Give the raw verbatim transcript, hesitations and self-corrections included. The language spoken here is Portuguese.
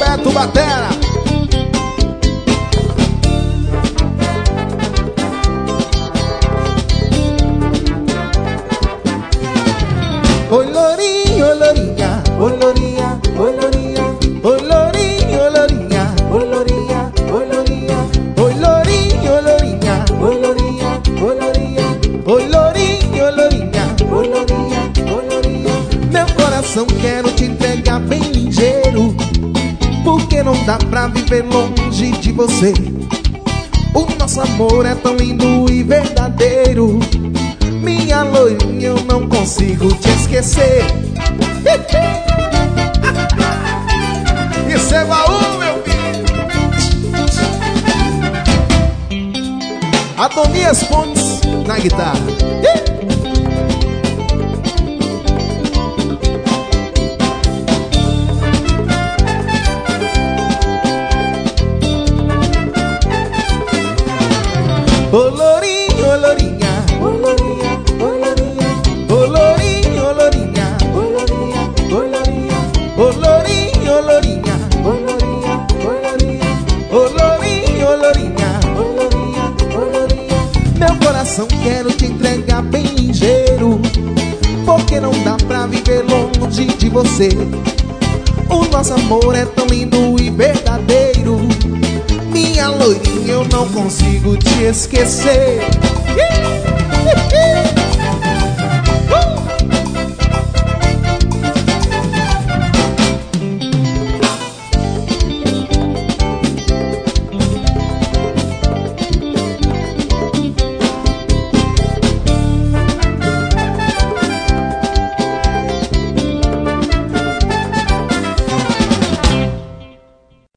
Beto Batera. Oi, lourinho, oi, lourinha, oi, lourinha, oi, lourinha, oi, lourinho, oi, lourinha, oi, lourinha, oi, lourinha, oi, lourinho, oi, lourinha, oi, lourinha, oi, lourinha, oi, lourinho, oi, lourinha, oi, lourinha, oi, lourinha. Meu coração quero te entregar bem ligeiro, porque não dá pra viver longe de você. O nosso amor é tão lindo e verdadeiro. Minha loirinha, eu não consigo te esquecer. Isso é baú, meu filho. Adonias Pontes na guitarra. Ô lourinho, ô lourinha, ô lourinha, ô lourinha, ô lourinho, ô lourinha, ô lourinha, ô lourinha, ô lourinho, ô lourinha, ô lourinha, ô lourinha, ô lourinho, ô lourinha, ô lourinha, ô lourinha. Meu coração quero te entregar bem ligeiro, porque não dá pra viver longe de você. O nosso amor é tão lindo e verdadeiro. Minha loirinha, eu não consigo te esquecer.